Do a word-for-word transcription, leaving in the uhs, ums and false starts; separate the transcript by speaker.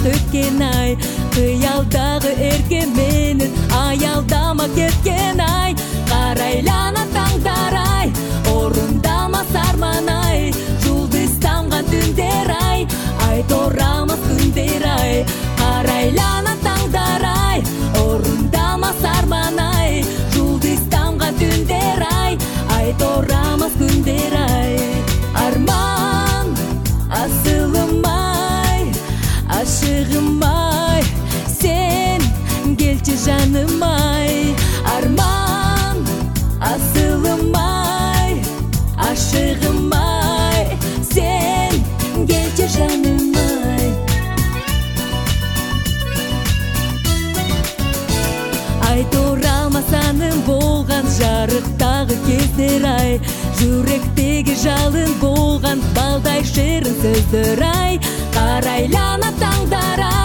Speaker 1: өткен ай, қиялдағы ерке менің аялдама кеткен ай. Қарайлана таңдар ай, орындалмас арман ай, жұлдыз тамған түндер ай, ай торамас күндер ай. Қарайлана таңдар ай, орындалмас арман ай, жұлдыз тамған түндер ай, ай торамас күндер ай. Арман, асылым ай, ашығым ай, сен келші жаным ай. Арман, асылым ай, ашығым ай, сен келші жаным ай. Ай торамас аным болған жарықтағы кездер ай, жүректегі жалын болған балдай шырын сөздер ай. Қарайлана таңдар ай,